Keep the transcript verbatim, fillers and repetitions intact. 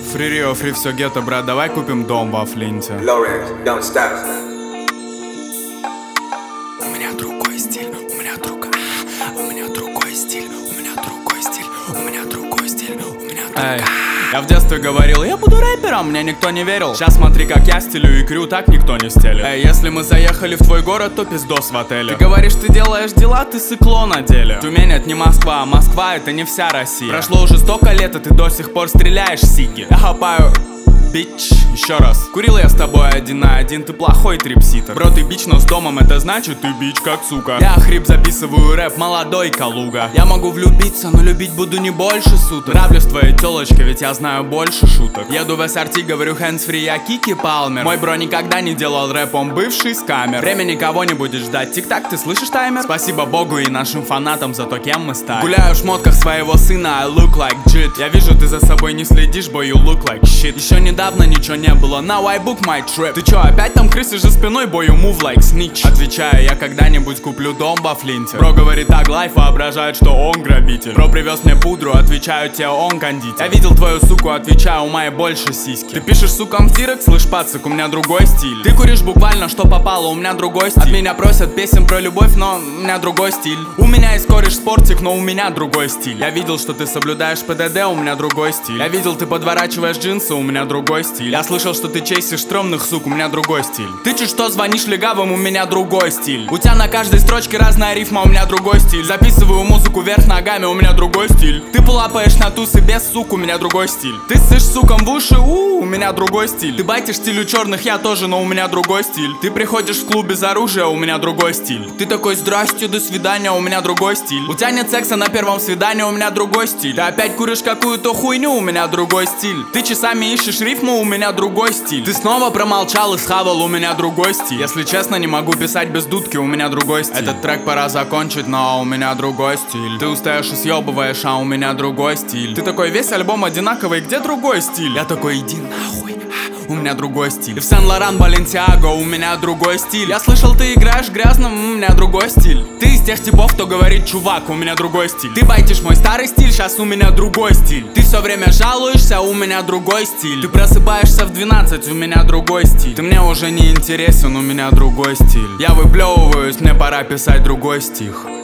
Фри Рио, фри все гетто, брат, давай купим дом во Флинте. Lawrence, don't stop. У меня другой стиль, у меня другой, у меня другой стиль, у меня другой стиль, у меня другой стиль, у меня другой. Я в детстве говорил, я буду рэпером, мне никто не верил. Сейчас смотри, как я стелю икру, так никто не стелит. Эй, если мы заехали в твой город, то пиздос в отеле. Ты говоришь, ты делаешь дела, ты сыкло на деле. Тюмень это не Москва, а Москва это не вся Россия. Прошло уже столько лет, и ты до сих пор стреляешь, сиги. Я хапаю... Бич, еще раз. Курил я с тобой один на один, ты плохой трипситер. Бро, ты бич, но с домом, это значит ты бич как сука. Я хрип записываю рэп, молодой Калуга. Я могу влюбиться, но любить буду не больше суток. Нравлюсь твоей телочке, ведь я знаю больше шуток. Еду в эс ар ти, говорю hands-free, я Кики Палмер. Мой бро никогда не делал рэп, он бывший с камер. Время никого не будет ждать, тик-так, ты слышишь таймер? Спасибо богу и нашим фанатам за то, кем мы стали. Гуляю в шмотках своего сына, I look like jit. Я вижу, ты за собой не следишь, boy, you look like shit. Еще не Недавно ничего не было, now I book my trip. Ты чё, опять там крысы за спиной, boy, you move like snitch. Отвечаю, я когда-нибудь куплю дом во Флинте. Бро говорит так, лайф воображает, что он грабитель. Бро привез мне пудру, отвечаю тебе, он кондитер. Я видел твою суку, отвечаю, у моей больше сиськи. Ты пишешь сукам в директ, слышь, пацак, у меня другой стиль. Ты куришь буквально, что попало, у меня другой стиль. От меня просят песен про любовь, но у меня другой стиль. У меня есть кореш спортик, но у меня другой стиль. Я видел, что ты соблюдаешь пэ дэ дэ, у меня другой стиль. Я видел, ты подворачиваешь джинсы, у меня другой стиль. Я слышал, что ты чейсишь стрёмных сук, у меня другой стиль. Ты чуть что звонишь легавым, у меня другой стиль. У тебя на каждой строчке разная рифма, у меня другой стиль. Записываю музыку вверх ногами, у меня другой стиль. Ты полапаешь на тусы без сук, у меня другой стиль. Ты ссышь суком в уши, у, у меня другой стиль. Ты байтишь стилю черных, я тоже, но у меня другой стиль. Ты приходишь в клуб без оружия, у меня другой стиль. Ты такой, здрасте, до свидания, у меня другой стиль. У тебя нет секса на первом свидании, у меня другой стиль. Ты опять куришь какую-то хуйню, у меня другой стиль. Ты часами ищешь рифму, у меня У меня другой стиль. Ты снова промолчал и схавал, у меня другой стиль. Если честно, не могу писать без дудки, у меня другой стиль. Этот трек пора закончить, но у меня другой стиль. Ты устаешь и съебываешь, а у меня другой стиль. Ты такой, весь альбом одинаковый, где другой стиль? Я такой, иди нахуй, у меня другой стиль. И в Сен-Лоран, Баленсиаго, у меня другой стиль. Я слышал, ты играешь грязно, у меня другой стиль. Ты из тех типов, кто говорит, чувак, у меня другой стиль. Ты байтишь мой старый стиль, сейчас у меня другой стиль. Ты все время жалуешься, у меня другой стиль. Ты просыпаешься в двенадцать, у меня другой стиль. Ты мне уже не интересен, у меня другой стиль. Я выплевываюсь, мне пора писать другой стих.